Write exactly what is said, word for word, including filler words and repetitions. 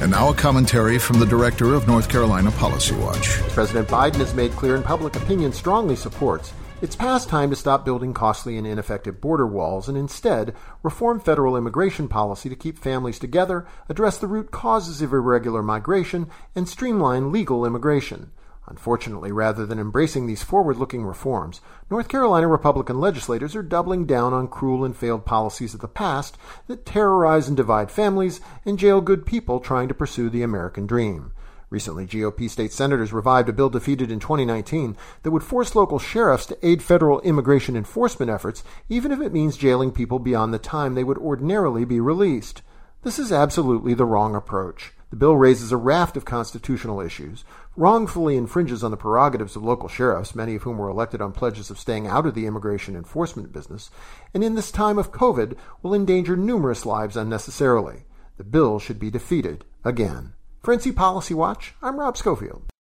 And now a commentary from the director of North Carolina Policy Watch. President Biden has made clear, and public opinion strongly supports, it's past time to stop building costly and ineffective border walls and instead reform federal immigration policy to keep families together, address the root causes of irregular migration, and streamline legal immigration. Unfortunately, rather than embracing these forward-looking reforms, North Carolina Republican legislators are doubling down on cruel and failed policies of the past that terrorize and divide families and jail good people trying to pursue the American dream. Recently, G O P state senators revived a bill defeated in twenty nineteen that would force local sheriffs to aid federal immigration enforcement efforts, even if it means jailing people beyond the time they would ordinarily be released. This is absolutely the wrong approach. The bill raises a raft of constitutional issues, wrongfully infringes on the prerogatives of local sheriffs, many of whom were elected on pledges of staying out of the immigration enforcement business, and in this time of COVID will endanger numerous lives unnecessarily. The bill should be defeated again. For N C Policy Watch, I'm Rob Schofield.